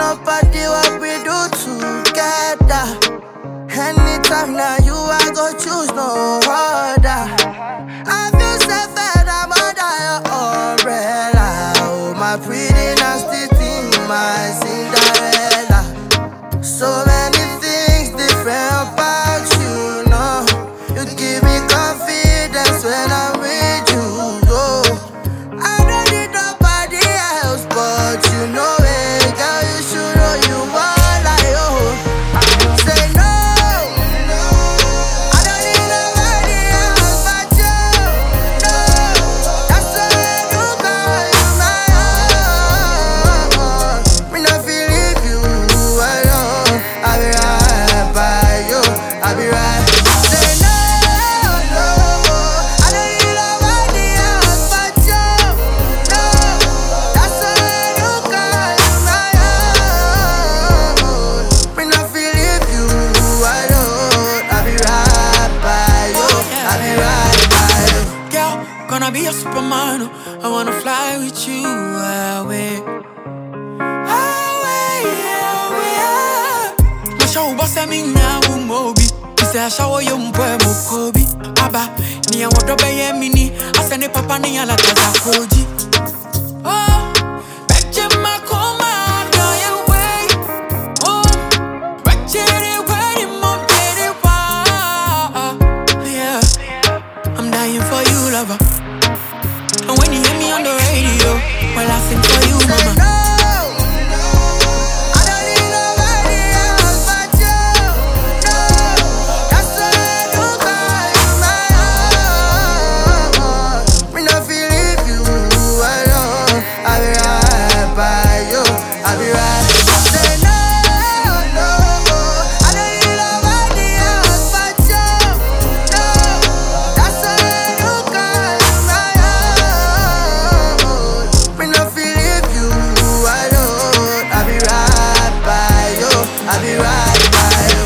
nobody what we do together. Anytime now you I go choose no other. I feel safe and I'm under your umbrella. Oh my pretty nasty thing, my Cinderella. So many things different about you, know. You give me confidence when I'm with you, oh. I don't need nobody else but you know it, girl, you should know you want like, oh. Say no, I don't need nobody else but you, no. That's why you call you my own. Me not feel leave you alone. I'll be right by you, I'll be right. Say no, no, I don't need nobody else but you, no. That's why you call you my own. Me not feel leave you alone. I'll be right by you, I'll be right by you. Girl, gonna be a superman. I wanna fly with you away. Away, away. My show was a mina mobi. You say I shower you mpo kobi. Aba, ni a water by mini. I send a papa ni a la koji. Oh, betcha my coma, go away. Oh, betcha it where you mom did it. Yeah, I'm dying for you, lover. And when you hear me on the radio, well, I sing for you, Say mama. no, I don't need nobody else but you, no. That's why you call you my own. Me not feel leave you alone. I'll be right by you, I'll be right. Say no, no, I don't need nobody else but you, no. That's why you call you my own. Me not feel leave you alone. I'll be right by you, I'll be right by you.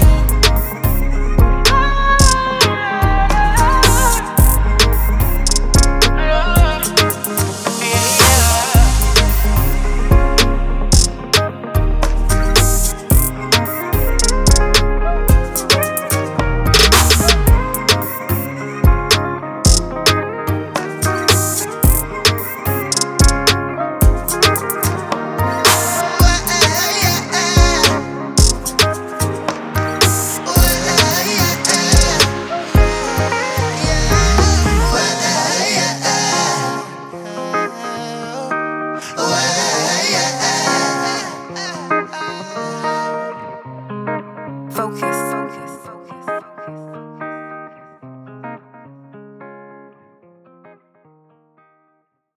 Focus.